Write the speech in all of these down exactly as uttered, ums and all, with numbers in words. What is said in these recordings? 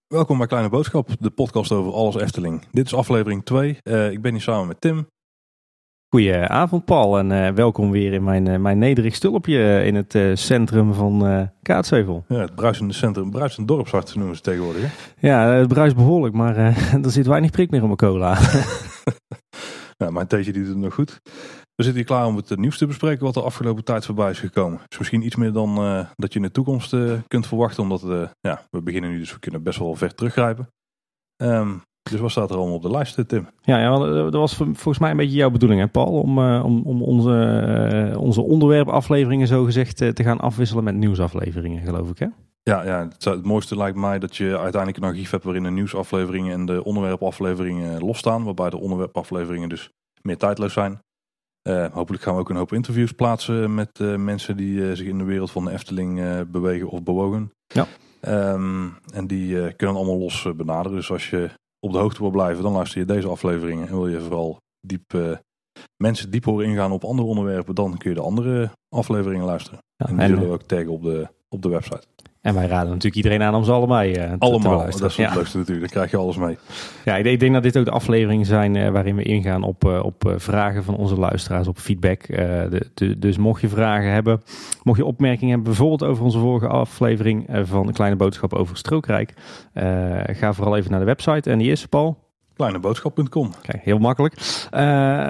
Welkom bij Kleine Boodschap, de podcast over alles Efteling. Dit is aflevering twee. Uh, ik ben hier samen met Tim. Goedenavond Paul en uh, welkom weer in mijn, uh, mijn nederig stulpje in het uh, centrum van uh, Kaatsheuvel. Ja, het bruisende centrum, bruisend dorpshart noemen ze tegenwoordig. Hè? Ja, het bruist behoorlijk, maar uh, er zit weinig prik meer in mijn cola. Ja, mijn theetje die doet het nog goed. We zitten hier klaar om het nieuws te bespreken wat de afgelopen tijd voorbij is gekomen. Het is misschien iets meer dan uh, dat je in de toekomst uh, kunt verwachten, omdat uh, ja, we beginnen nu, dus we kunnen best wel ver teruggrijpen. Um, dus wat staat er allemaal op de lijst, Tim? Ja, ja, dat was volgens mij een beetje jouw bedoeling, hè Paul, om, uh, om, om onze, uh, onze onderwerpafleveringen zo gezegd uh, te gaan afwisselen met nieuwsafleveringen, geloof ik, hè? Ja, ja het, het mooiste lijkt mij dat je uiteindelijk een archief hebt waarin de nieuwsafleveringen en de onderwerpafleveringen losstaan, waarbij de onderwerpafleveringen dus meer tijdloos zijn. Uh, hopelijk gaan we ook een hoop interviews plaatsen met uh, mensen die uh, zich in de wereld van de Efteling uh, bewegen of bewogen. Ja. Um, en die uh, kunnen allemaal los uh, benaderen. Dus als je op de hoogte wil blijven, dan luister je deze afleveringen. En wil je vooral diep, uh, mensen diep horen ingaan op andere onderwerpen, dan kun je de andere afleveringen luisteren. Ja, en die en, zullen we ook taggen op de, op de website. En wij raden natuurlijk iedereen aan om ze allebei uh, te, allemaal, te luisteren. Dat is het ja. leukste natuurlijk. Dan krijg je alles mee. Ja, ik denk dat dit ook de afleveringen zijn uh, waarin we ingaan op, uh, op uh, vragen van onze luisteraars, op feedback. Uh, de, de, dus mocht je vragen hebben, mocht je opmerkingen hebben, bijvoorbeeld over onze vorige aflevering uh, van een kleine boodschap over Strookrijk. Uh, ga vooral even naar de website. En die is, Paul? kleineboodschap punt com. Kijk, heel makkelijk. Uh,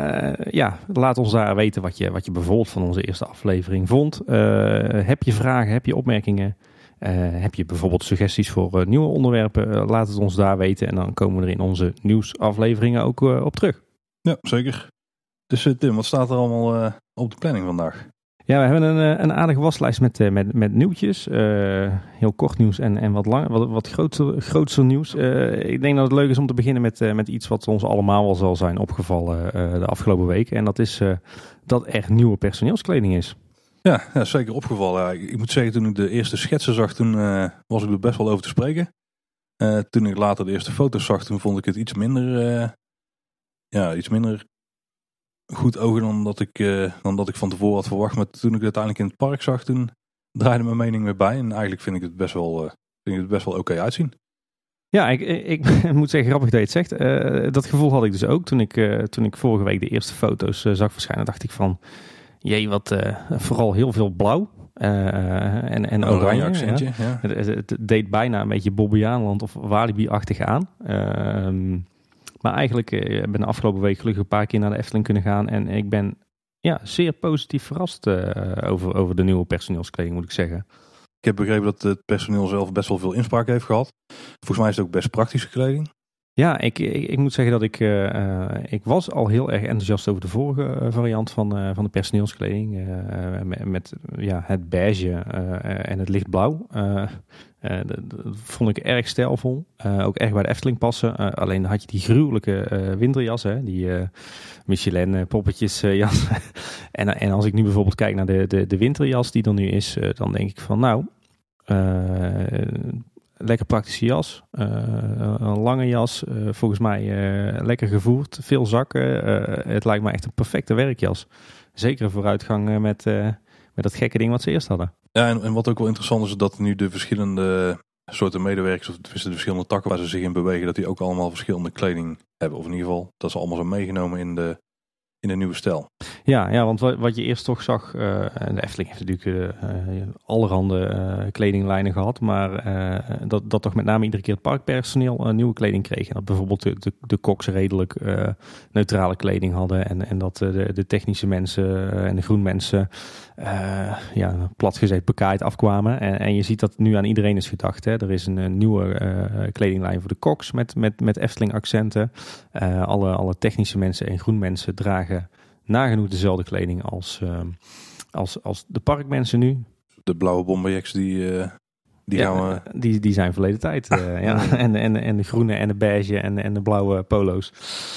ja, laat ons daar weten wat je, wat je bijvoorbeeld van onze eerste aflevering vond. Uh, heb je vragen, heb je opmerkingen? Uh, heb je bijvoorbeeld suggesties voor uh, nieuwe onderwerpen? Uh, laat het ons daar weten en dan komen we er in onze nieuwsafleveringen ook uh, op terug. Ja, zeker. Dus uh, Tim, wat staat er allemaal uh, op de planning vandaag? Ja, we hebben een, een aardige waslijst met, uh, met, met nieuwtjes. Uh, heel kort nieuws en, en wat, lang, wat, wat grootser, grootser nieuws. Uh, ik denk dat het leuk is om te beginnen met, uh, met iets wat ons allemaal wel zal zijn opgevallen uh, de afgelopen week. En dat is uh, dat er nieuwe personeelskleding is. Ja, ja, zeker opgevallen. Ja, ik, ik moet zeggen, toen ik de eerste schetsen zag, toen uh, was ik er best wel over te spreken. Uh, toen ik later de eerste foto's zag, toen vond ik het iets minder, uh, ja, iets minder goed ogen dan dat, ik, uh, dan dat ik van tevoren had verwacht. Maar toen ik het uiteindelijk in het park zag, toen draaide mijn mening weer bij. En eigenlijk vind ik het best wel, uh, vind ik het best wel oké okay uitzien. Ja, ik, ik, ik moet zeggen, grappig dat je het zegt. Uh, dat gevoel had ik dus ook toen ik, uh, toen ik vorige week de eerste foto's uh, zag verschijnen. Dacht ik van, jee, wat uh, vooral heel veel blauw. Uh, en, en oranje, oranje accentje, ja. Ja. Het, het deed bijna een beetje Bobbejaanland of Walibi-achtig aan. Uh, maar eigenlijk uh, ben de afgelopen week gelukkig een paar keer naar de Efteling kunnen gaan. En ik ben ja, zeer positief verrast uh, over, over de nieuwe personeelskleding, moet ik zeggen. Ik heb begrepen dat het personeel zelf best wel veel inspraak heeft gehad. Volgens mij is het ook best praktische kleding. Ja, ik, ik, ik moet zeggen dat ik, uh, ik was al heel erg enthousiast over de vorige variant van, uh, van de personeelskleding. Uh, met met ja, het beige uh, en het lichtblauw. Uh, uh, dat vond ik erg stijlvol. Uh, ook erg bij de Efteling passen. Uh, alleen had je die gruwelijke uh, winterjas, hè, die uh, Michelin uh, poppetjes uh, jas. en, en als ik nu bijvoorbeeld kijk naar de, de, de winterjas die er nu is, uh, dan denk ik van nou... Uh, lekker praktische jas, uh, een lange jas, uh, volgens mij uh, lekker gevoerd, veel zakken. Uh, het lijkt me echt een perfecte werkjas. Zeker een vooruitgang uh, met, uh, met dat gekke ding wat ze eerst hadden. Ja, en, en wat ook wel interessant is, is dat nu de verschillende soorten medewerkers, of de verschillende takken waar ze zich in bewegen, dat die ook allemaal verschillende kleding hebben. Of in ieder geval, dat ze allemaal zijn meegenomen in de, in de nieuwe stijl. Ja, ja, want wat je eerst toch zag, uh, de Efteling heeft natuurlijk uh, allerhande uh, kledinglijnen gehad, maar uh, dat, dat toch met name iedere keer het parkpersoneel uh, nieuwe kleding kreeg. En dat bijvoorbeeld de, de, de koks redelijk uh, neutrale kleding hadden en, en dat uh, de, de technische mensen uh, en de groenmensen uh, ja, plat gezegd bekaaid afkwamen. En, en je ziet dat nu aan iedereen is gedacht. Hè. Er is een, een nieuwe uh, kledinglijn voor de koks met, met, met Efteling accenten. Uh, alle, alle technische mensen en groenmensen dragen nagenoeg dezelfde kleding als, uh, als, als de parkmensen nu. De blauwe Bomberjacks die, uh, die ja, gaan we... Die, die zijn verleden tijd. Uh, ja. en, en, en de groene en de beige en, en de blauwe polo's.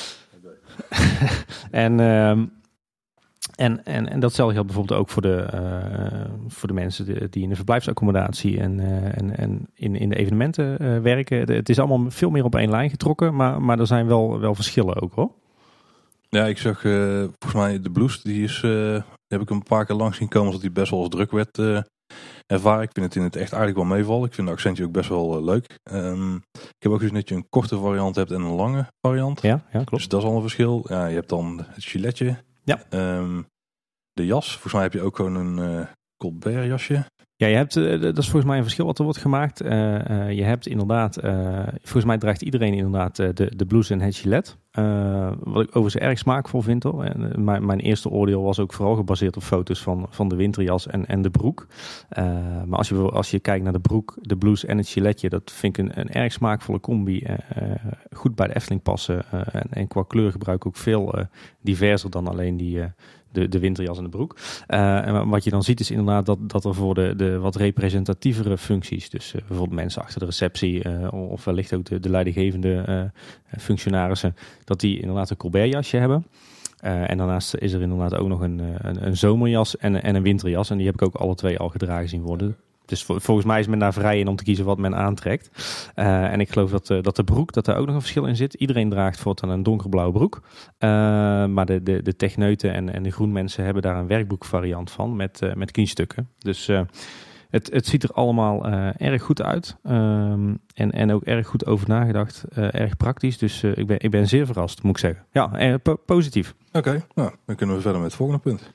en, um, en, en, en datzelfde geldt bijvoorbeeld ook voor de, uh, voor de mensen die, die in de verblijfsaccommodatie en, uh, en, en in, in de evenementen uh, werken. De, het is allemaal veel meer op één lijn getrokken, maar, maar er zijn wel, wel verschillen ook hoor. Ja, ik zag uh, volgens mij de blouse, die is, uh, die heb ik een paar keer langs zien komen, omdat die best wel als druk werd uh, ervaren. Ik vind het in het echt eigenlijk wel meevallen. Ik vind het accentje ook best wel uh, leuk. Um, Ik heb ook gezien dat je een korte variant hebt en een lange variant. Ja, ja, klopt. Dus dat is al een verschil. Ja, je hebt dan het giletje. Ja. Um, de jas. Volgens mij heb je ook gewoon een uh, Colbert jasje. Ja, je hebt, uh, dat is volgens mij een verschil wat er wordt gemaakt. Uh, uh, je hebt inderdaad, uh, volgens mij draagt iedereen inderdaad uh, de, de blouse en het gilet. Uh, wat ik overigens erg smaakvol vind hoor. En, uh, mijn, mijn eerste oordeel was ook vooral gebaseerd op foto's van, van de winterjas en, en de broek. Uh, maar als je, als je kijkt naar de broek, de blouse en het giletje, dat vind ik een, een erg smaakvolle combi. Uh, uh, goed bij de Efteling passen. Uh, en, en qua kleurgebruik ook veel uh, diverser dan alleen die... Uh, De, de winterjas en de broek. Uh, en wat je dan ziet is inderdaad dat, dat er voor de, de wat representatievere functies, dus uh, bijvoorbeeld mensen achter de receptie uh, of wellicht ook de, de leidinggevende uh, functionarissen, dat die inderdaad een Colbert jasje hebben. Uh, en daarnaast is er inderdaad ook nog een, een, een zomerjas en, en een winterjas. En die heb ik ook alle twee al gedragen zien worden. Dus volgens mij is men daar vrij in om te kiezen wat men aantrekt. Uh, en ik geloof dat, uh, dat de broek, dat daar ook nog een verschil in zit. Iedereen draagt voortaan een donkerblauwe broek. Uh, maar de, de, de techneuten en, en de groenmensen hebben daar een werkboekvariant van met, uh, met kniestukken. Dus uh, het, het ziet er allemaal uh, erg goed uit. Um, en, en ook erg goed over nagedacht. Uh, erg praktisch. Dus uh, ik, ben, ik ben zeer verrast, moet ik zeggen. Ja, uh, po- positief. Oké, okay, nou, dan kunnen we verder met het volgende punt.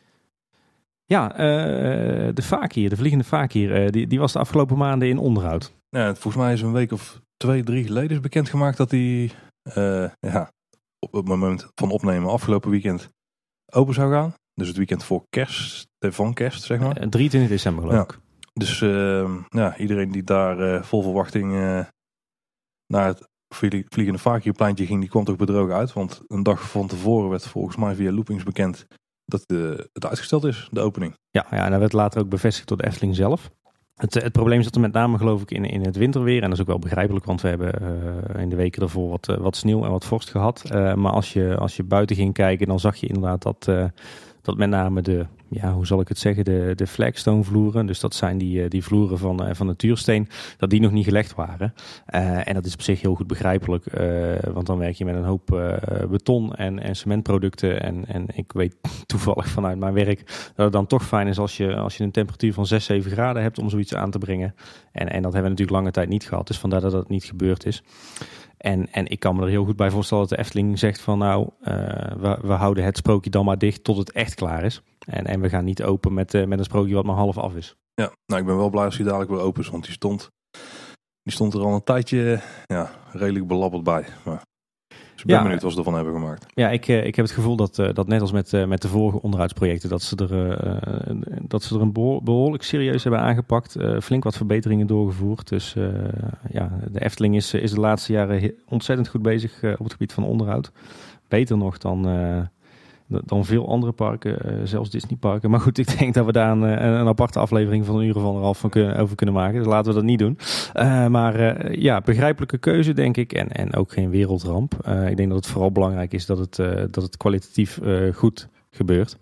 Ja, uh, de Fakir, de vliegende Fakir, uh, die, die was de afgelopen maanden in onderhoud. Ja, volgens mij is een week of twee, drie geleden is bekendgemaakt dat hij uh, ja, op het moment van opnemen afgelopen weekend open zou gaan. Dus het weekend voor kerst, van kerst zeg maar. Uh, drieëntwintig december geloof ik. Ja. Dus uh, ja, iedereen die daar uh, vol verwachting uh, naar het vliegende Fakirpleintje ging, die kwam toch bedrogen uit. Want een dag van tevoren werd volgens mij via Loopings bekend dat de, het uitgesteld is, de opening. Ja, ja, en dat werd later ook bevestigd door de Efteling zelf. Het, het probleem zat er met name geloof ik in, in het winterweer. En dat is ook wel begrijpelijk, want we hebben uh, in de weken daarvoor wat, uh, wat sneeuw en wat vorst gehad. Uh, maar als je, als je buiten ging kijken, dan zag je inderdaad dat, uh, dat met name de, ja, hoe zal ik het zeggen, de, de flagstone vloeren. Dus dat zijn die, die vloeren van, uh, van natuursteen, dat die nog niet gelegd waren. Uh, en dat is op zich heel goed begrijpelijk. Uh, want dan werk je met een hoop uh, beton en, en cementproducten. En, en ik weet toevallig vanuit mijn werk dat het dan toch fijn is als je, als je een temperatuur van zes, zeven graden hebt om zoiets aan te brengen. En, en dat hebben we natuurlijk lange tijd niet gehad. Dus vandaar dat dat niet gebeurd is. En, en ik kan me er heel goed bij voorstellen dat de Efteling zegt van nou, uh, we, we houden het sprookje dan maar dicht tot het echt klaar is. En, en we gaan niet open met, uh, met een sprookje wat maar half af is. Ja, nou ik ben wel blij als hij dadelijk weer open is, want die stond, die stond er al een tijdje ja, redelijk belabberd bij. Maar, dus ik ben ja, benieuwd wat ze ervan hebben gemaakt. Ja, ik, ik heb het gevoel dat, uh, dat net als met, uh, met de vorige onderhoudsprojecten, dat ze er, uh, dat ze er een behoorlijk serieus hebben aangepakt. Uh, flink wat verbeteringen doorgevoerd. Dus uh, ja, de Efteling is, is de laatste jaren ontzettend goed bezig uh, op het gebied van onderhoud. Beter nog dan, uh, dan veel andere parken, uh, zelfs Disneyparken. Maar goed, ik denk dat we daar een, een aparte aflevering van een uur of anderhalf van kunnen, over kunnen maken. Dus laten we dat niet doen. Uh, maar uh, ja, begrijpelijke keuze denk ik. En, en ook geen wereldramp. Uh, ik denk dat het vooral belangrijk is dat het, uh, dat het kwalitatief uh, goed gebeurt.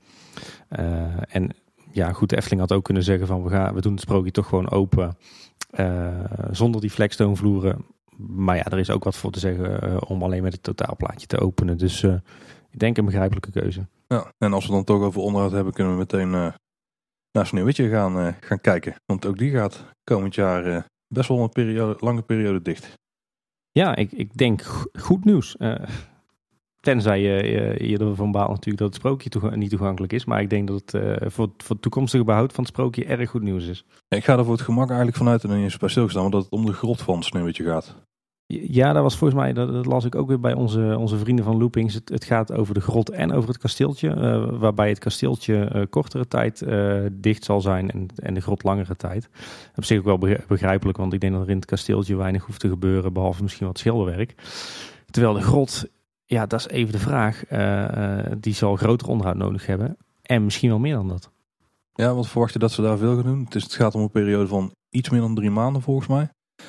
Uh, en ja, goed, de Efteling had ook kunnen zeggen van we, gaan, we doen het sprookje toch gewoon open. Uh, zonder die flagstone vloeren. Maar ja, er is ook wat voor te zeggen uh, om alleen met het totaalplaatje te openen. Dus uh, ik denk een begrijpelijke keuze. Ja, en als we dan toch over onderhoud hebben, kunnen we meteen uh, naar Sneeuwwitje gaan, uh, gaan kijken. Want ook die gaat komend jaar uh, best wel een periode, lange periode dicht. Ja, ik, ik denk go- goed nieuws. Uh, tenzij je, je, je ervan baalt natuurlijk dat het sprookje toega- niet toegankelijk is. Maar ik denk dat het uh, voor, voor het toekomstige behoud van het sprookje erg goed nieuws is. Ja, ik ga er voor het gemak eigenlijk vanuit en dan eens bij stilgestaan, want dat het om de grot van Sneeuwwitje gaat. Ja, dat was volgens mij, dat, dat las ik ook weer bij onze, onze vrienden van Loopings. Het, het gaat over de grot en over het kasteeltje. Uh, waarbij het kasteeltje uh, kortere tijd uh, dicht zal zijn en, en de grot langere tijd. Op zich ook wel begrijpelijk, want ik denk dat er in het kasteeltje weinig hoeft te gebeuren, behalve misschien wat schilderwerk. Terwijl de grot, ja, dat is even de vraag. Uh, uh, die zal groter onderhoud nodig hebben. En misschien wel meer dan dat. Ja, wat verwacht je dat ze daar veel gaan doen? Het, is, het gaat om een periode van iets meer dan drie maanden volgens mij.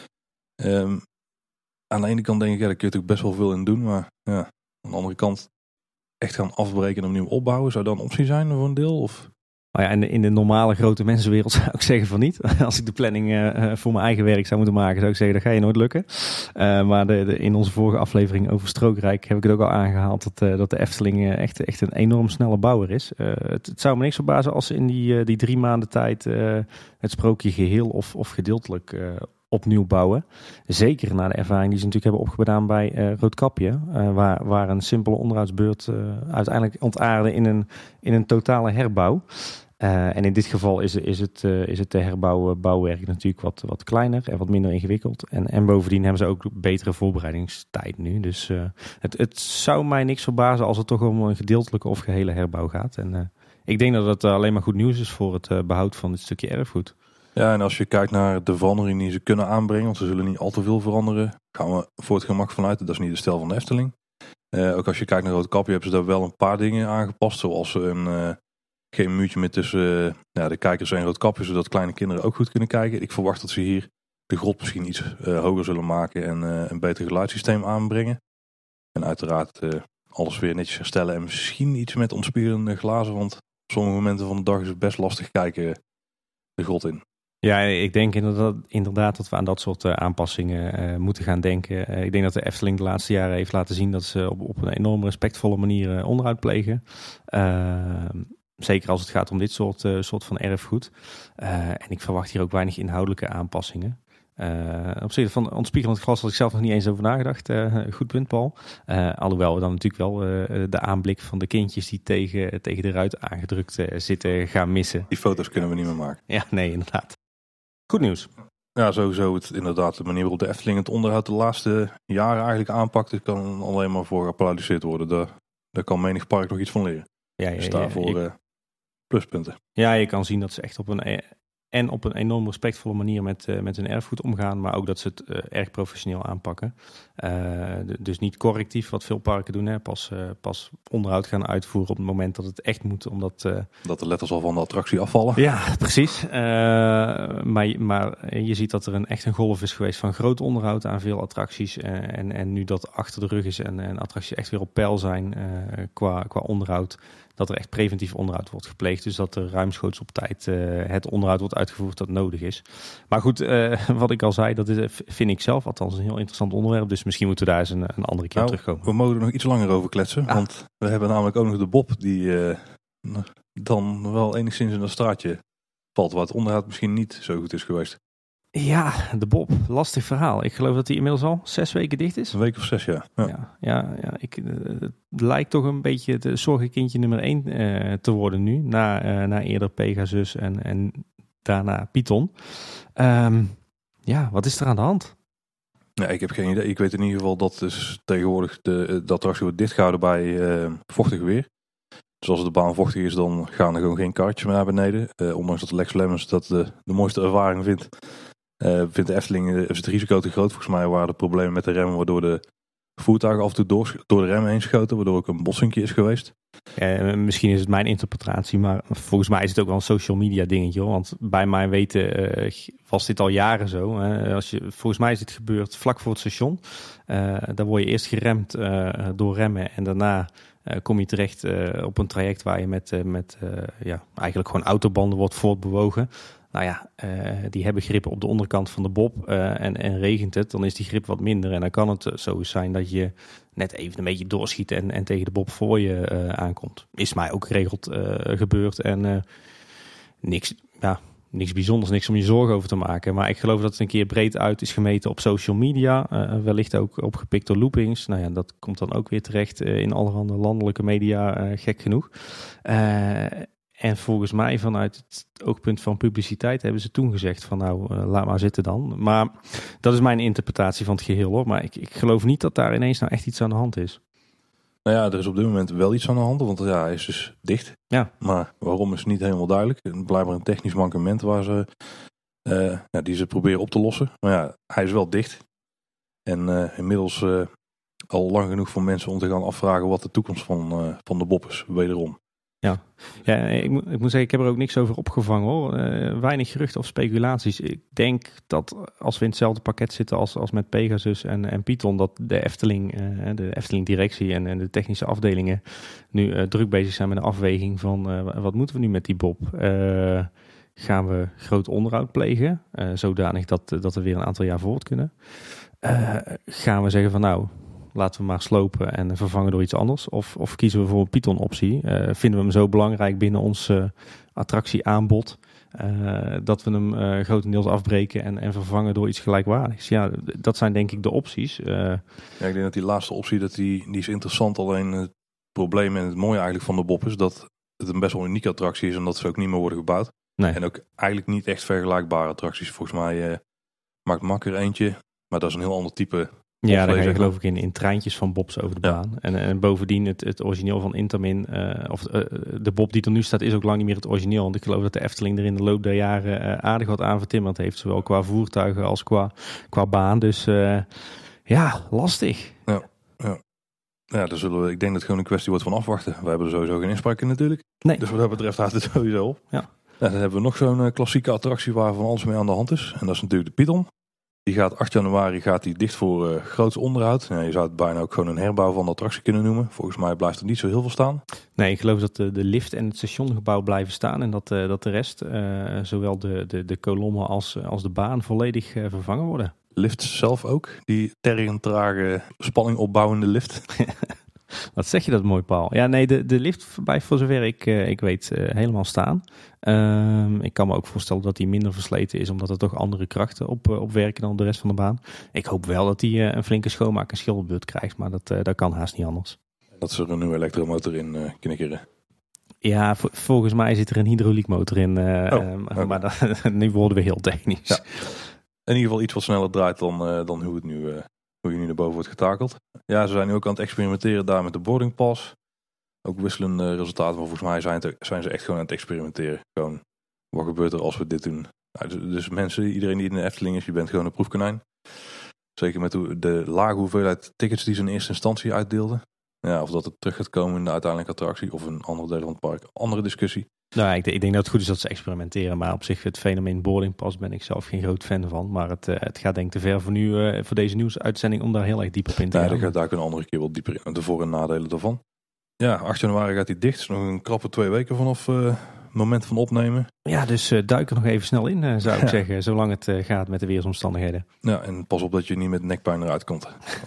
Um, Aan de ene kant denk ik, ja, daar kun je natuurlijk best wel veel in doen. Maar ja, aan de andere kant echt gaan afbreken en opnieuw opbouwen. Zou dat een optie zijn voor een deel? Of? Nou ja, in de, in de normale grote mensenwereld zou ik zeggen van niet. Als ik de planning uh, voor mijn eigen werk zou moeten maken, zou ik zeggen dat ga je nooit lukken. Uh, maar de, de, in onze vorige aflevering over Strookrijk heb ik het ook al aangehaald dat, uh, dat de Efteling uh, echt, echt een enorm snelle bouwer is. Uh, het, het zou me niks verbazen als ze in die, uh, die drie maanden tijd uh, het sprookje geheel of, of gedeeltelijk uh, opnieuw bouwen. Zeker na de ervaring die ze natuurlijk hebben opgedaan bij uh, Roodkapje. Uh, waar, waar een simpele onderhoudsbeurt uh, uiteindelijk ontaarde in een, in een totale herbouw. Uh, en in dit geval is, is, het, uh, is het de herbouwbouwwerk natuurlijk wat, wat kleiner en wat minder ingewikkeld. En, en bovendien hebben ze ook betere voorbereidingstijd nu. Dus uh, het, het zou mij niks verbazen als het toch om een gedeeltelijke of gehele herbouw gaat. En uh, ik denk dat het alleen maar goed nieuws is voor het uh, behoud van dit stukje erfgoed. Ja, en als je kijkt naar de verandering die ze kunnen aanbrengen, want ze zullen niet al te veel veranderen, gaan we voor het gemak vanuit. Dat is niet de stijl van de Efteling. Uh, ook als je kijkt naar Roodkapje hebben ze daar wel een paar dingen aangepast, zoals een... Uh, geen muurtje meer tussen uh, ja, de kijkers en Roodkapje, zodat kleine kinderen ook goed kunnen kijken. Ik verwacht dat ze hier de grot misschien iets uh, hoger zullen maken en uh, een beter geluidssysteem aanbrengen. En uiteraard uh, alles weer netjes herstellen en misschien iets met ontspierende glazen, want op sommige momenten van de dag is het best lastig kijken de grot in. Ja, ik denk inderdaad, inderdaad dat we aan dat soort uh, aanpassingen uh, moeten gaan denken. Uh, ik denk dat de Efteling de laatste jaren heeft laten zien dat ze op, op een enorm respectvolle manier uh, onderhoud plegen. Uh, Zeker als het gaat om dit soort, uh, soort van erfgoed. Uh, en ik verwacht hier ook weinig inhoudelijke aanpassingen. Uh, op zich van ontspiegelend glas had ik zelf nog niet eens over nagedacht. Uh, goed punt, Paul. Uh, alhoewel we dan natuurlijk wel uh, de aanblik van de kindjes die tegen, tegen de ruit aangedrukt uh, zitten gaan missen. Die foto's kunnen we niet meer maken. Ja, nee, inderdaad. Goed nieuws. Ja, sowieso het, inderdaad de manier waarop de Efteling het onderhoud de laatste jaren eigenlijk aanpakt. Het kan alleen maar voor geapplaudisseerd worden. Daar, daar kan menig park nog iets van leren. Ja, ja, dus ja, daarvoor je, uh, pluspunten. Ja, je kan zien dat ze echt op een en op een enorm respectvolle manier met, uh, met hun erfgoed omgaan, maar ook dat ze het uh, erg professioneel aanpakken. Uh, d- dus niet correctief, wat veel parken doen, hè. Pas, uh, pas onderhoud gaan uitvoeren op het moment dat het echt moet, omdat... Uh... Dat de letters al van de attractie afvallen. Ja, precies. Uh, maar, maar je ziet dat er een, echt een golf is geweest van groot onderhoud aan veel attracties. Uh, en, en nu dat achter de rug is en, en attracties echt weer op peil zijn uh, qua, qua onderhoud, dat er echt preventief onderhoud wordt gepleegd. Dus dat er ruimschoots op tijd uh, het onderhoud wordt uitgevoerd dat nodig is. Maar goed, uh, wat ik al zei, dat is, vind ik zelf althans een heel interessant onderwerp. Dus misschien moeten we daar eens een, een andere keer nou, terugkomen. We mogen er nog iets langer over kletsen. Ah. Want we hebben namelijk ook nog de Bob die uh, dan wel enigszins in een straatje valt. Waar het onderhoud misschien niet zo goed is geweest. Ja, de Bob. Lastig verhaal. Ik geloof dat hij inmiddels al zes weken dicht is. Een week of zes, ja. Ja, ja, ja, ja ik, het lijkt toch een beetje het zorgenkindje nummer één uh, te worden nu. Na, uh, na eerder Pegasus en, en daarna Python. Um, ja, wat is er aan de hand? Nee, ik heb geen idee. Ik weet in ieder geval dat dus tegenwoordig de, de attractie wordt dichtgehouden bij uh, vochtig weer. Dus als de baan vochtig is, dan gaan er gewoon geen karretjes meer naar beneden. Uh, ondanks dat Lex Lemmens dat de, de mooiste ervaring vindt. Uh, vindt de Efteling uh, is het risico te groot. Volgens mij waren de problemen met de remmen waardoor de voertuigen af en toe door, door de remmen heen schoten. Waardoor ook een botsinkje is geweest. Uh, misschien is het mijn interpretatie, maar volgens mij is het ook wel een social media dingetje. Hoor. Want bij mijn weten uh, was dit al jaren zo. Hè. Als je, volgens mij is dit gebeurd vlak voor het station. Uh, daar word je eerst geremd uh, door remmen en daarna uh, kom je terecht uh, op een traject waar je met, uh, met uh, ja, eigenlijk gewoon autobanden wordt voortbewogen. Nou ja, uh, die hebben grippen op de onderkant van de bob uh, en, en regent het, dan is die grip wat minder. En dan kan het zo zijn dat je net even een beetje doorschiet en, en tegen de bob voor je uh, aankomt. Is mij ook geregeld uh, gebeurd en uh, niks, ja, niks bijzonders, niks om je zorgen over te maken. Maar ik geloof dat het een keer breed uit is gemeten op social media. Uh, wellicht ook opgepikt door loopings. Nou ja, dat komt dan ook weer terecht uh, in allerhande landelijke media, uh, gek genoeg. Uh, En volgens mij vanuit het oogpunt van publiciteit hebben ze toen gezegd van nou, uh, laat maar zitten dan. Maar dat is mijn interpretatie van het geheel hoor. Maar ik, ik geloof niet dat daar ineens nou echt iets aan de hand is. Nou ja, er is op dit moment wel iets aan de hand. Want ja, hij is dus dicht. Ja. Maar waarom is niet helemaal duidelijk. Blijkbaar een technisch mankement waar ze, uh, ja, die ze proberen op te lossen. Maar ja, hij is wel dicht. En uh, inmiddels uh, al lang genoeg voor mensen om te gaan afvragen wat de toekomst van, uh, van de Bob is. Wederom. Ja, ja ik, moet, ik moet zeggen, ik heb er ook niks over opgevangen hoor. Uh, weinig geruchten of speculaties. Ik denk dat als we in hetzelfde pakket zitten als, als met Pegasus en, en Python, dat de Efteling, uh, de Efteling directie en, en de technische afdelingen nu uh, druk bezig zijn met een afweging van uh, wat moeten we nu met die Bob? Uh, gaan we groot onderhoud plegen, uh, zodanig dat, dat we weer een aantal jaar voort kunnen? Uh, gaan we zeggen van nou, laten we maar slopen en vervangen door iets anders. Of, of kiezen we voor een Python optie. Uh, vinden we hem zo belangrijk binnen ons uh, attractieaanbod. uh, dat we hem uh, grotendeels afbreken en, en vervangen door iets gelijkwaardigs. Ja, dat zijn denk ik de opties. Uh, ja, ik denk dat die laatste optie, dat die, die is interessant. Alleen het probleem en het mooie eigenlijk van de Bob is dat het een best wel unieke attractie is en dat ze ook niet meer worden gebouwd. Nee. En ook eigenlijk niet echt vergelijkbare attracties. Volgens mij uh, maakt Mak er eentje, maar dat is een heel ander type. Ja, daar ga je geloof ik in, in treintjes van Bobs over de ja. baan. En, en bovendien het, het origineel van Intamin, uh, of uh, de Bob die er nu staat, is ook lang niet meer het origineel. Want ik geloof dat de Efteling er in de loop der jaren uh, aardig wat aan vertimmerd heeft. Zowel qua voertuigen als qua, qua baan. Dus uh, ja, lastig. Ja, ja. Ja, daar zullen we, ik denk dat het gewoon een kwestie wordt van afwachten. We hebben er sowieso geen inspraak in natuurlijk. Nee. Dus wat dat betreft houdt het sowieso op. Ja. Ja, dan hebben we nog zo'n uh, klassieke attractie waar van alles mee aan de hand is. En dat is natuurlijk de Python. Die gaat acht januari gaat die dicht voor uh, groots onderhoud. Ja, je zou het bijna ook gewoon een herbouw van de attractie kunnen noemen. Volgens mij blijft er niet zo heel veel staan. Nee, ik geloof dat de, de lift en het stationgebouw blijven staan. En dat, uh, dat de rest, uh, zowel de, de, de kolommen als, als de baan, volledig uh, vervangen worden. Lift zelf ook. Die tergend trage, spanning opbouwende lift. Wat zeg je dat mooi, Paul? Ja, nee, de, de lift blijft voor zover ik, uh, ik weet uh, helemaal staan. Um, ik kan me ook voorstellen dat die minder versleten is, omdat er toch andere krachten op, uh, op werken dan de rest van de baan. Ik hoop wel dat die uh, een flinke schoonmaak- en schilderbeurt krijgt, maar dat, uh, dat kan haast niet anders. Dat ze er een nieuwe elektromotor in uh, knikkeren. Ja, v- volgens mij zit er een hydrauliekmotor in, uh, oh, um, okay. maar dan, nu worden we heel technisch. Ja. In ieder geval iets wat sneller draait dan, uh, dan hoe, het nu, uh, hoe je nu naar boven wordt getakeld. Ja, ze zijn nu ook aan het experimenteren daar met de boarding pass. Ook wisselende resultaten, maar volgens mij zijn, te, zijn ze echt gewoon aan het experimenteren. Gewoon, wat gebeurt er als we dit doen? Nou, dus, dus mensen, iedereen die in de Efteling is, je bent gewoon een proefkonijn. Zeker met de, de lage hoeveelheid tickets die ze in eerste instantie uitdeelden. Ja, of dat het terug gaat komen in de uiteindelijke attractie of in andere delen van het park. Andere discussie. Nou, ik, ik denk dat het goed is dat ze experimenteren. Maar op zich het fenomeen boarding pass ben ik zelf geen groot fan van. Maar het, uh, het gaat denk ik te ver voor nu, uh, voor deze nieuwsuitzending, om daar heel erg diep op in te gaan. Ja, daar gaat daar een andere keer wat dieper in. De voor- en nadelen daarvan. Ja, acht januari gaat hij dicht. Is nog een krappe twee weken vanaf het uh, moment van opnemen. Ja, dus uh, duik er nog even snel in, uh, zou ik ja. zeggen. Zolang het uh, gaat met de weersomstandigheden. Ja, en pas op dat je niet met nekpijn eruit komt.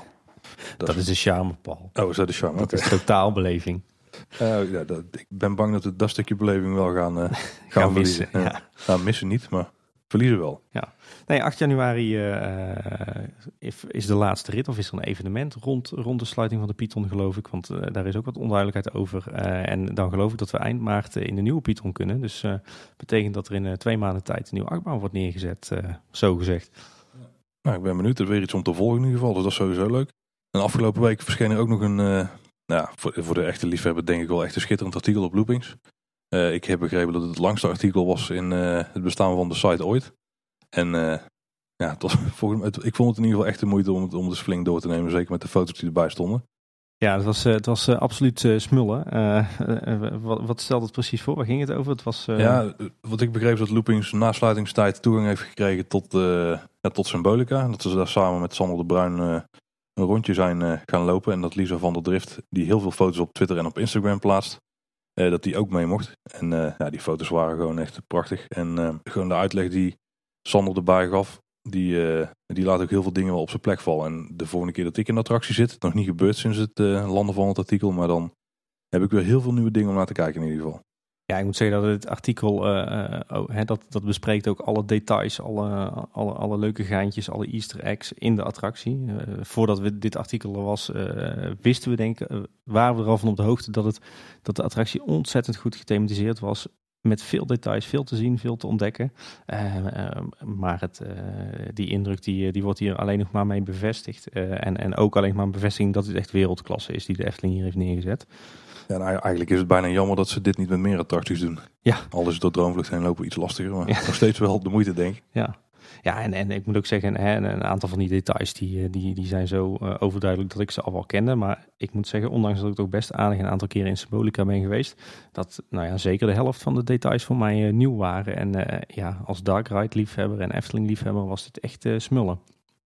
Dat, dat is de charme, Paul. Oh, is dat de charme? Dat okay. is totaalbeleving. Uh, ja, dat, ik ben bang dat we dat stukje beleving wel gaan, uh, gaan, gaan missen. Ja. Ja. Nou, missen niet, maar verliezen wel. Ja. Nee, acht januari uh, is de laatste rit, of is er een evenement rond, rond de sluiting van de Python, geloof ik. Want uh, daar is ook wat onduidelijkheid over. Uh, en dan geloof ik dat we eind maart in de nieuwe Python kunnen. Dus dat uh, betekent dat er in uh, twee maanden tijd een nieuwe achtbaan wordt neergezet, uh, zo gezegd. Nou, ik ben benieuwd. Er is weer iets om te volgen in ieder geval, dus dat is sowieso leuk. En afgelopen week verscheen er ook nog een... Uh, Nou, voor, voor de echte liefhebber denk ik wel echt een schitterend artikel op Loopings. Uh, ik heb begrepen dat het het langste artikel was in uh, het bestaan van de site ooit. En uh, ja, het was, volgens, het, ik vond het in ieder geval echt de moeite om het, om het flink door te nemen. Zeker met de foto's die erbij stonden. Ja, het was, het was uh, absoluut uh, smullen. Uh, uh, wat, wat stelde het precies voor? Waar ging het over? Het was, uh... Ja, wat ik begreep is dat Loopings na sluitingstijd toegang heeft gekregen tot, uh, ja, tot Symbolica. En dat ze daar samen met Sander de Bruin... Uh, een rondje zijn uh, gaan lopen. En dat Lisa van der Drift, die heel veel foto's op Twitter en op Instagram plaatst, uh, dat die ook mee mocht. En uh, ja, die foto's waren gewoon echt prachtig. En uh, gewoon de uitleg die Sander erbij gaf, die, uh, die laat ook heel veel dingen wel op zijn plek vallen. En de volgende keer dat ik in de attractie zit, nog niet gebeurd sinds het uh, landen van het artikel, maar dan heb ik weer heel veel nieuwe dingen om naar te kijken in ieder geval. Ja, ik moet zeggen dat het artikel, uh, oh, hè, dat, dat bespreekt ook alle details, alle, alle, alle leuke geintjes, alle easter eggs in de attractie. Uh, voordat we dit artikel er was, uh, wisten we denk ik, uh, waren we er al van op de hoogte dat, het, dat de attractie ontzettend goed gethematiseerd was. Met veel details, veel te zien, veel te ontdekken. Uh, uh, maar het, uh, die indruk die, die wordt hier alleen nog maar mee bevestigd. Uh, en, en ook alleen maar een bevestiging dat het echt wereldklasse is die de Efteling hier heeft neergezet. Ja, nou, eigenlijk is het bijna jammer dat ze dit niet met meer attracties doen. Ja. Al is het door Droomvlucht heen lopen iets lastiger, maar ja. nog steeds wel de moeite, denk ik. Ja, ja en, en ik moet ook zeggen, hè, een aantal van die details die, die, die zijn zo uh, overduidelijk dat ik ze al wel kende. Maar ik moet zeggen, ondanks dat ik toch best aardig een aantal keren in Symbolica ben geweest, dat nou ja, zeker de helft van de details voor mij uh, nieuw waren. En uh, ja, als Dark Ride liefhebber en Efteling liefhebber was dit echt uh, smullen.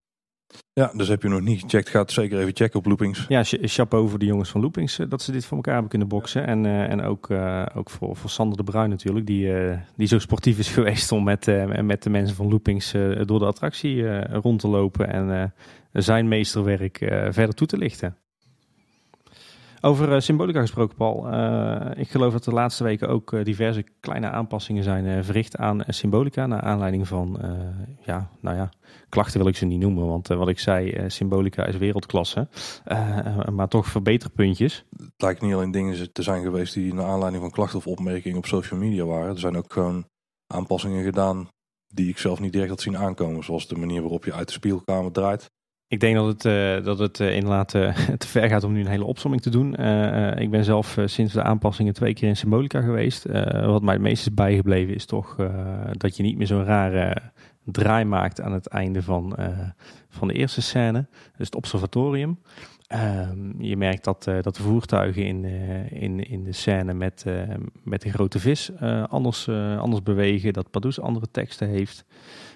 Ja, dus heb je nog niet gecheckt, ga het zeker even checken op Loopings. Ja, chapeau voor de jongens van Loopings dat ze dit voor elkaar hebben kunnen boksen. En, uh, en ook, uh, ook voor, voor Sander de Bruin natuurlijk, die, uh, die zo sportief is geweest om met, uh, met de mensen van Loopings uh, door de attractie uh, rond te lopen en uh, zijn meesterwerk uh, verder toe te lichten. Over uh, Symbolica gesproken, Paul. Uh, ik geloof dat de laatste weken ook uh, diverse kleine aanpassingen zijn uh, verricht aan uh, Symbolica. Naar aanleiding van, uh, ja, nou ja, klachten wil ik ze niet noemen. Want uh, wat ik zei, uh, Symbolica is wereldklasse. Uh, maar toch verbeterpuntjes. Het lijkt niet alleen dingen te zijn geweest die naar aanleiding van klachten of opmerkingen op social media waren. Er zijn ook gewoon aanpassingen gedaan die ik zelf niet direct had zien aankomen. Zoals de manier waarop je uit de spiegelkamer draait. Ik denk dat het, uh, dat het uh, inderdaad uh, te ver gaat om nu een hele opsomming te doen. Uh, uh, ik ben zelf uh, sinds de aanpassingen twee keer in Symbolica geweest. Uh, wat mij het meest is bijgebleven is toch uh, dat je niet meer zo'n rare draai maakt aan het einde van, uh, van de eerste scène. Dus het observatorium. Uh, je merkt dat, uh, dat de voertuigen in, uh, in, in de scène met, uh, met de grote vis uh, anders, uh, anders bewegen. Dat Pardoes andere teksten heeft.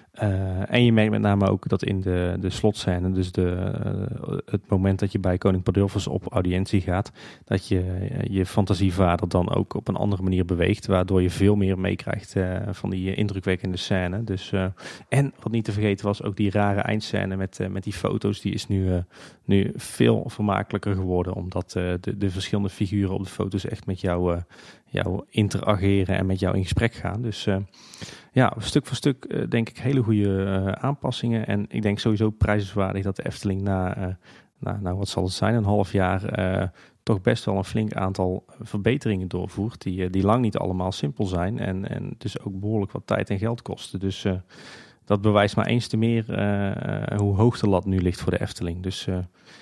Uh, en je merkt met name ook dat in de, de slotscène, dus de, uh, het moment dat je bij koning Pardulfus op audiëntie gaat, dat je uh, je fantasievader dan ook op een andere manier beweegt, waardoor je veel meer meekrijgt uh, van die uh, indrukwekkende scène. Dus, uh, en wat niet te vergeten was, ook die rare eindscène met, uh, met die foto's, die is nu, uh, nu veel vermakelijker geworden, omdat uh, de, de verschillende figuren op de foto's echt met jou, uh, jou interageren en met jou in gesprek gaan. Dus uh, ja, stuk voor stuk uh, denk ik hele goede uh, aanpassingen. En ik denk sowieso prijzenswaardig dat de Efteling na, uh, na nou, wat zal het zijn, een half jaar uh, toch best wel een flink aantal verbeteringen doorvoert. Die, uh, die lang niet allemaal simpel zijn en, en dus ook behoorlijk wat tijd en geld kosten. Dus uh, dat bewijst maar eens te meer uh, hoe hoog de lat nu ligt voor de Efteling. Dus uh, uh,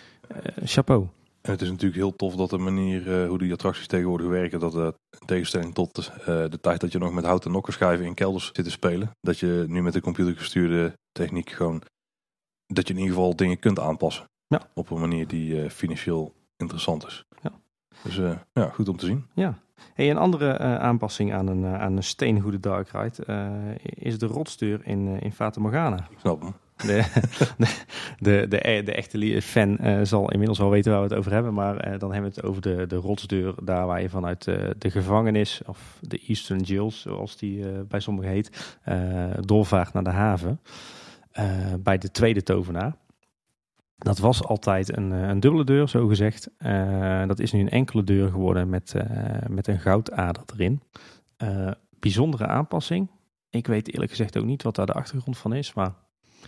chapeau. En het is natuurlijk heel tof dat de manier uh, hoe die attracties tegenwoordig werken, dat uh, in tegenstelling tot uh, de tijd dat je nog met houten nokkerschijven in kelders zit te spelen, dat je nu met de computergestuurde techniek gewoon, dat je in ieder geval dingen kunt aanpassen. Ja. Op een manier die uh, financieel interessant is. Ja. Dus uh, ja, goed om te zien. Ja. Hey, een andere uh, aanpassing aan een, uh, aan een steengoede dark ride uh, is de rotsdeur in, uh, in Fata Morgana. Ik snap hem. De, de, de, de, de echte fan uh, zal inmiddels wel weten waar we het over hebben. Maar uh, dan hebben we het over de, de rotsdeur. Daar waar je vanuit uh, de gevangenis, of de Eastern Jails, zoals die uh, bij sommigen heet, uh, doorvaart naar de haven. Uh, bij de tweede tovenaar. Dat was altijd een, een dubbele deur, zo gezegd. Uh, dat is nu een enkele deur geworden met, uh, met een goudader erin. Uh, bijzondere aanpassing. Ik weet eerlijk gezegd ook niet wat daar de achtergrond van is, maar...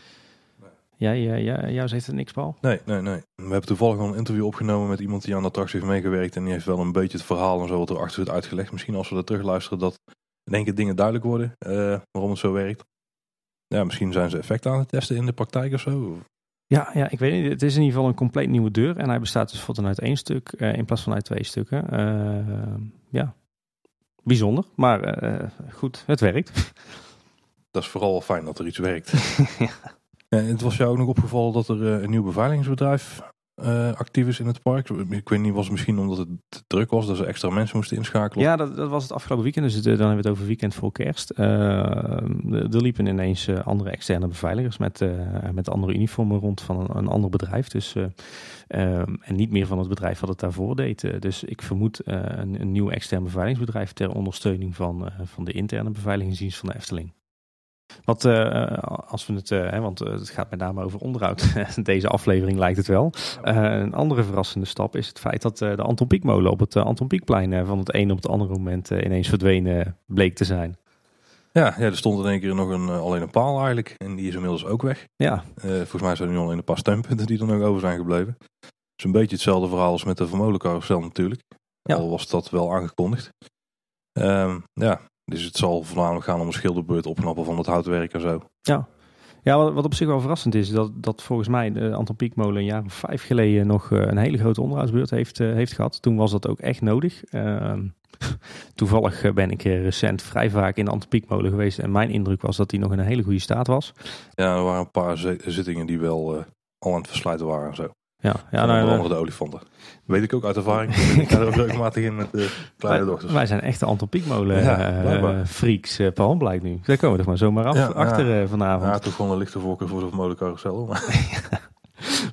Jij, jij, jij, jou zegt er niks, Paul? Nee, nee, nee. We hebben toevallig al een interview opgenomen met iemand die aan de attractie heeft meegewerkt. En die heeft wel een beetje het verhaal en zo wat erachter zit uitgelegd. Misschien als we er terug luisteren dat in één keer dingen duidelijk worden. Uh, waarom het zo werkt. Ja, misschien zijn ze effecten aan het testen in de praktijk of zo. Ja, ja, ik weet niet. Het is in ieder geval een compleet nieuwe deur. En hij bestaat dus voortaan uit één stuk uh, in plaats van uit twee stukken. Uh, ja, bijzonder. Maar uh, goed, het werkt. Dat is vooral fijn dat er iets werkt. Ja. Ja, het was jou ook nog opgevallen dat er uh, een nieuw beveiligingsbedrijf uh, actief is in het park. Ik weet niet, was het misschien omdat het te druk was, dat ze extra mensen moesten inschakelen? Ja, dat, dat was het afgelopen weekend. Dus het, dan hebben we het over weekend voor kerst. Uh, er liepen ineens uh, andere externe beveiligers met, uh, met andere uniformen rond van een, een ander bedrijf. Dus, uh, uh, en niet meer van het bedrijf wat het daarvoor deed. Uh, dus ik vermoed uh, een, een nieuw extern beveiligingsbedrijf ter ondersteuning van, uh, van de interne beveiligingsdienst van de Efteling. Wat, uh, als we het, uh, hè, want uh, het gaat met name over onderhoud. Deze aflevering lijkt het wel. Uh, een andere verrassende stap is het feit dat uh, de Anton Pieckmolen op het uh, Anton Pieckplein uh, van het een op het andere moment uh, ineens verdwenen uh, bleek te zijn. Ja, ja, er stond in één keer nog een, uh, alleen een paal eigenlijk. En die is inmiddels ook weg. Ja. Uh, volgens mij zijn er nu alleen een paar steunpunten die er nog over zijn gebleven. Het is een beetje hetzelfde verhaal als met de vermolencarousel natuurlijk. Ja. Al was dat wel aangekondigd. Um, ja. Dus het zal voornamelijk gaan om een schilderbeurt opknappen van het houtwerk en zo. Ja, ja wat, wat op zich wel verrassend is, dat, dat volgens mij de Anton Pieckmolen een jaar of vijf geleden nog uh, een hele grote onderhoudsbeurt heeft, uh, heeft gehad. Toen was dat ook echt nodig. Uh, toevallig uh, ben ik uh, recent vrij vaak in de Anton Pieckmolen geweest en mijn indruk was dat die nog in een hele goede staat was. Ja, er waren een paar zittingen die wel uh, al aan het verslijten waren en zo. Ja, ja, onder nou, andere de olifanten. Weet ik ook uit ervaring. Ik ga er ook regelmatig in met de kleine wij, dochters. Wij zijn echte Anton Pieckmolen ja, uh, freaks, uh, Paul, blijkt nu. Daar komen we toch maar zomaar af ja, achter ja. uh, vanavond. Ja, toch gewoon een lichte voorkeur voor zo'n molencarousel. Maar...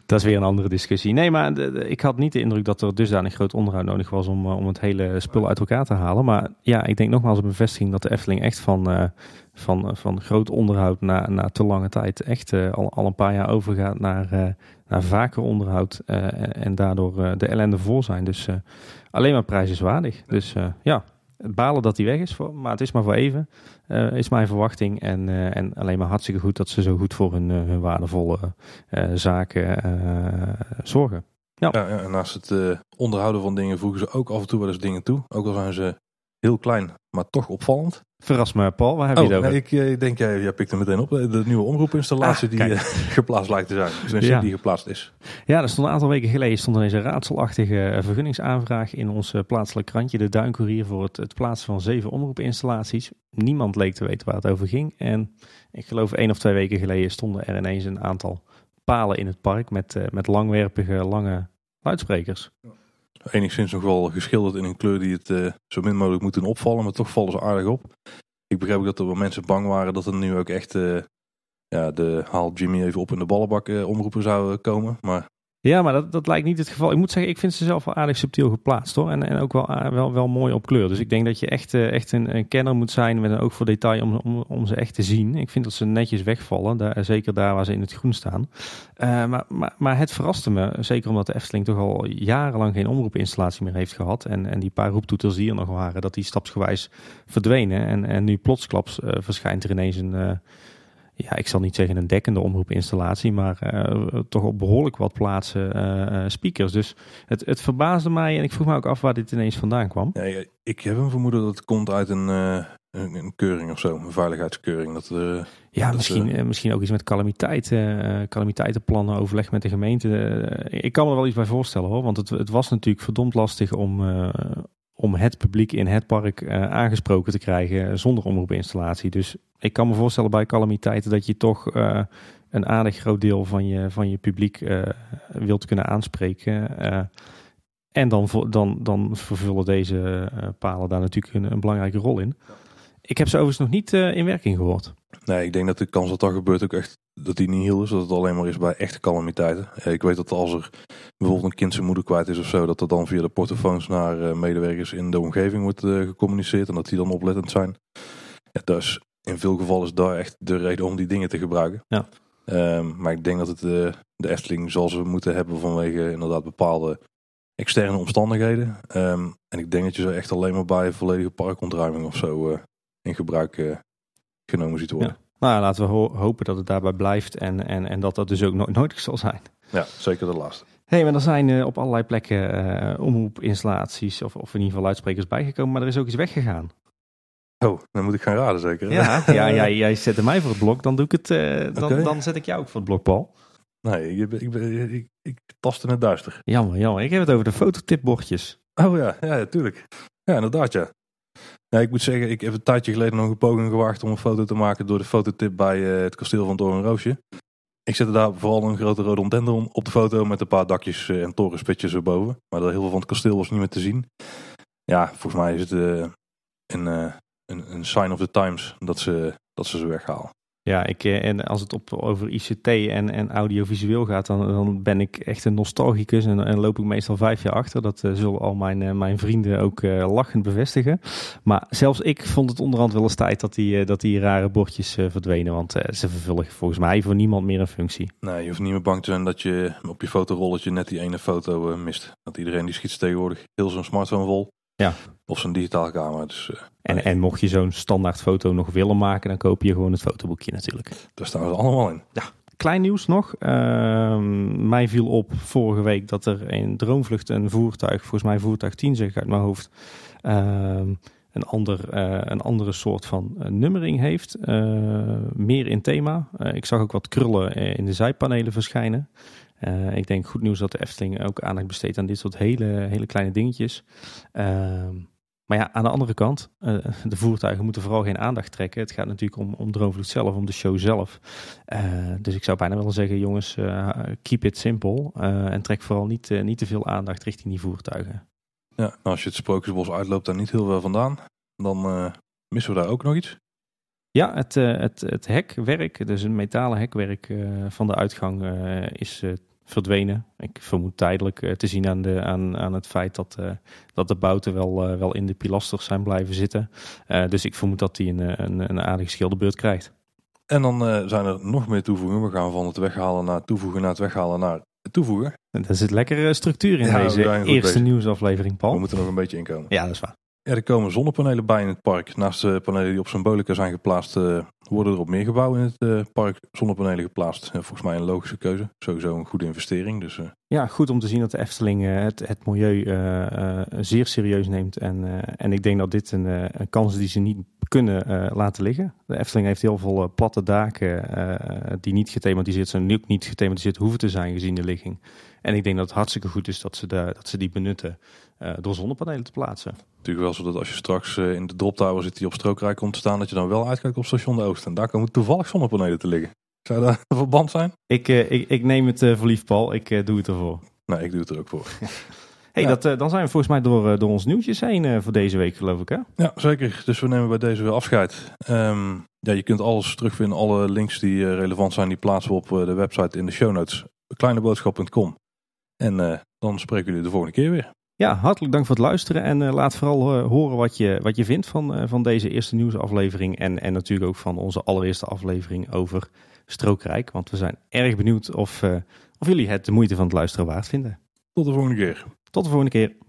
Dat is weer een andere discussie. Nee, maar de, de, ik had niet de indruk dat er dusdanig groot onderhoud nodig was om, uh, om het hele spul uit elkaar te halen. Maar ja, ik denk nogmaals een bevestiging dat de Efteling echt van, uh, van, uh, van groot onderhoud na, na te lange tijd echt uh, al, al een paar jaar overgaat naar, uh, naar vaker onderhoud. Uh, en, en daardoor uh, de ellende voor zijn. Dus uh, alleen maar prijzenswaardig. Dus uh, ja, het balen dat die weg is, voor, maar het is maar voor even. Uh, is mijn verwachting. En, uh, en alleen maar hartstikke goed dat ze zo goed voor hun, uh, hun waardevolle uh, zaken uh, zorgen. Ja. Ja, ja, en naast het uh, onderhouden van dingen voegen ze ook af en toe wel eens dingen toe. Ook al zijn ze heel klein, maar toch opvallend. Verras me, Paul. Waar heb oh, je het over? Nee, ik, ik denk, jij, jij pikt er meteen op. De nieuwe omroepinstallatie ah, die uh, geplaatst lijkt te zijn. Dus ja. die geplaatst is. Ja, er stond een aantal weken geleden stond er deze raadselachtige vergunningsaanvraag in ons uh, plaatselijk krantje, de Duinkoerier, voor het, het plaatsen van zeven omroepinstallaties. Niemand leek te weten waar het over ging. En ik geloof één of twee weken geleden stonden er ineens een aantal palen in het park met, uh, met langwerpige, lange luidsprekers. Ja. Enigszins nog wel geschilderd in een kleur die het uh, zo min mogelijk moet doen opvallen, maar toch vallen ze aardig op. Ik begreep ook dat er wel mensen bang waren dat er nu ook echt uh, ja, de haal Jimmy even op in de ballenbak uh, omroepen zouden komen. Maar... Ja, maar dat, dat lijkt niet het geval. Ik moet zeggen, ik vind ze zelf wel aardig subtiel geplaatst hoor. En, en ook wel, wel, wel mooi op kleur. Dus ik denk dat je echt, uh, echt een, een kenner moet zijn met een oog voor detail om, om, om ze echt te zien. Ik vind dat ze netjes wegvallen. Daar, zeker daar waar ze in het groen staan. Uh, maar, maar, maar het verraste me. Zeker omdat de Efteling toch al jarenlang geen omroepinstallatie meer heeft gehad. En, en die paar roeptoeters die er nog waren, dat die stapsgewijs verdwenen. En, en nu plotsklaps uh, verschijnt er ineens een... Uh, Ja, ik zal niet zeggen een dekkende omroepinstallatie, maar uh, toch op behoorlijk wat plaatsen uh, speakers. Dus het, het verbaasde mij en ik vroeg me ook af waar dit ineens vandaan kwam. Ja, ik heb een vermoeden dat het komt uit een, uh, een, een keuring of zo, een veiligheidskeuring. Dat, uh, ja, dat, misschien, uh, misschien ook iets met calamiteiten, uh, calamiteitenplannen, overleg met de gemeente. Uh, ik kan me er wel iets bij voorstellen hoor, want het, het was natuurlijk verdomd lastig om... Uh, om het publiek in het park uh, aangesproken te krijgen zonder omroepinstallatie. Dus ik kan me voorstellen bij calamiteiten dat je toch uh, een aardig groot deel van je, van je publiek uh, wilt kunnen aanspreken. Uh, en dan, dan, dan vervullen deze uh, palen daar natuurlijk een, een belangrijke rol in. Ik heb ze overigens nog niet uh, in werking gehoord. Nee, ik denk dat de kans dat dat gebeurt ook echt dat die niet heel is. Dat het alleen maar is bij echte calamiteiten. Ik weet dat als er bijvoorbeeld een kind zijn moeder kwijt is of zo, dat er dan via de portofoons naar uh, medewerkers in de omgeving wordt uh, gecommuniceerd. En dat die dan oplettend zijn. Ja, dus in veel gevallen is daar echt de reden om die dingen te gebruiken. Ja. Um, maar ik denk dat het uh, de Efteling zal ze moeten hebben vanwege inderdaad bepaalde externe omstandigheden. Um, en ik denk dat je ze echt alleen maar bij volledige parkontruiming of zo uh, in gebruik uh, genomen ziet worden. Ja. Nou, laten we ho- hopen dat het daarbij blijft en, en, en dat dat dus ook no- nodig zal zijn. Ja, zeker de laatste. Hé, hey, maar er zijn uh, op allerlei plekken uh, omroepinstallaties of, of in ieder geval luidsprekers bijgekomen, maar er is ook iets weggegaan. Oh, dan moet ik gaan raden zeker. Ja, ja, ja jij zette mij voor het blok, dan doe ik het, uh, dan, okay. dan zet ik jou ook voor het blok, Paul. Nee, ik, ik, ik, ik, ik tast in het duister. Jammer, jammer. Ik heb het over de fototipbordjes. Oh ja, ja, ja, tuurlijk. Ja, inderdaad ja. Ja, ik moet zeggen, ik heb een tijdje geleden nog een poging gewaagd om een foto te maken door de fototip bij uh, het kasteel van Doornroosje. Ik zette daar vooral een grote rhododendron op de foto met een paar dakjes uh, en torenspitjes erboven. Maar heel veel van het kasteel was niet meer te zien. Ja, volgens mij is het uh, een, uh, een, een sign of the times dat ze, dat ze ze weghalen. Ja, ik, en als het op, over I C T en, en audiovisueel gaat, dan, dan ben ik echt een nostalgicus en, en loop ik meestal vijf jaar achter. Dat uh, zullen al mijn, uh, mijn vrienden ook uh, lachend bevestigen. Maar zelfs ik vond het onderhand wel eens tijd dat die, uh, dat die rare bordjes uh, verdwenen. Want uh, ze vervullen volgens mij voor niemand meer een functie. Nee, je hoeft niet meer bang te zijn dat je op je fotorolletje net die ene foto uh, mist. Want iedereen die schiet tegenwoordig heel zijn smartphone vol. Ja. Of zijn digitale camera. Dus, uh, en, en mocht je zo'n standaard foto nog willen maken, dan koop je gewoon het fotoboekje natuurlijk. Daar staan we allemaal in. Ja. Klein nieuws nog. Uh, mij viel op vorige week dat er in Droomvlucht een voertuig, volgens mij voertuig tien zeg ik uit mijn hoofd, uh, een, ander, uh, een andere soort van uh, nummering heeft. Uh, meer in thema. Uh, ik zag ook wat krullen uh, in de zijpanelen verschijnen. Uh, ik denk goed nieuws dat de Efteling ook aandacht besteedt aan dit soort hele, hele kleine dingetjes. Uh, maar ja, aan de andere kant, uh, de voertuigen moeten vooral geen aandacht trekken. Het gaat natuurlijk om, om Droomvlucht zelf, om de show zelf. Uh, dus ik zou bijna willen zeggen, jongens, uh, keep it simple. Uh, en trek vooral niet, uh, niet te veel aandacht richting die voertuigen. Ja, nou als je het Sprookjesbos uitloopt daar niet heel veel vandaan, dan uh, missen we daar ook nog iets. Ja, het, uh, het, het hekwerk, dus een metalen hekwerk uh, van de uitgang uh, is uh, verdwenen. Ik vermoed tijdelijk uh, te zien aan, de, aan, aan het feit dat, uh, dat de bouten wel, uh, wel in de pilasters zijn blijven zitten. Uh, dus ik vermoed dat hij een, een, een aardige schilderbeurt krijgt. En dan uh, zijn er nog meer toevoegingen. We gaan van het weghalen naar het toevoegen, naar het weghalen naar het toevoegen. Er zit lekkere structuur in ja, deze eerste bezig. nieuwsaflevering, Paul. We moeten nog een beetje inkomen. Ja, dat is waar. Ja, er komen zonnepanelen bij in het park. Naast de panelen die op Symbolica zijn geplaatst, uh, worden er op meer gebouwen in het uh, park zonnepanelen geplaatst. Uh, volgens mij een logische keuze. Sowieso een goede investering. Dus, uh... Ja, goed om te zien dat de Efteling uh, het, het milieu uh, uh, zeer serieus neemt. En, uh, en ik denk dat dit een, uh, een kans is die ze niet kunnen uh, laten liggen. De Efteling heeft heel veel uh, platte daken uh, die niet gethematiseerd zijn. En ook niet gethematiseerd hoeven te zijn gezien de ligging. En ik denk dat het hartstikke goed is dat ze, de, dat ze die benutten uh, door zonnepanelen te plaatsen. Natuurlijk wel zo dat als je straks uh, in de Drop Tower zit die op Strookrijk komt te staan, dat je dan wel uitkijkt op station de Oost. En daar komen toevallig zonnepanelen te liggen. Zou dat een verband zijn? Ik, uh, ik, ik neem het uh, voor lief, Paul. Ik uh, doe het ervoor. Nee, ik doe het er ook voor. Hey, ja. dat, uh, dan zijn we volgens mij door, uh, door ons nieuwtjes heen uh, voor deze week, geloof ik, hè? Ja, zeker. Dus we nemen bij deze weer afscheid. Um, ja, je kunt alles terugvinden. Alle links die uh, relevant zijn, die plaatsen we op uh, de website in de show notes. kleineboodschap punt com. En uh, dan spreken we jullie de volgende keer weer. Ja, hartelijk dank voor het luisteren. En uh, laat vooral uh, horen wat je, wat je vindt van, uh, van deze eerste nieuwsaflevering. En, en natuurlijk ook van onze allereerste aflevering over Strookrijk. Want we zijn erg benieuwd of, uh, of jullie het de moeite van het luisteren waard vinden. Tot de volgende keer. Tot de volgende keer.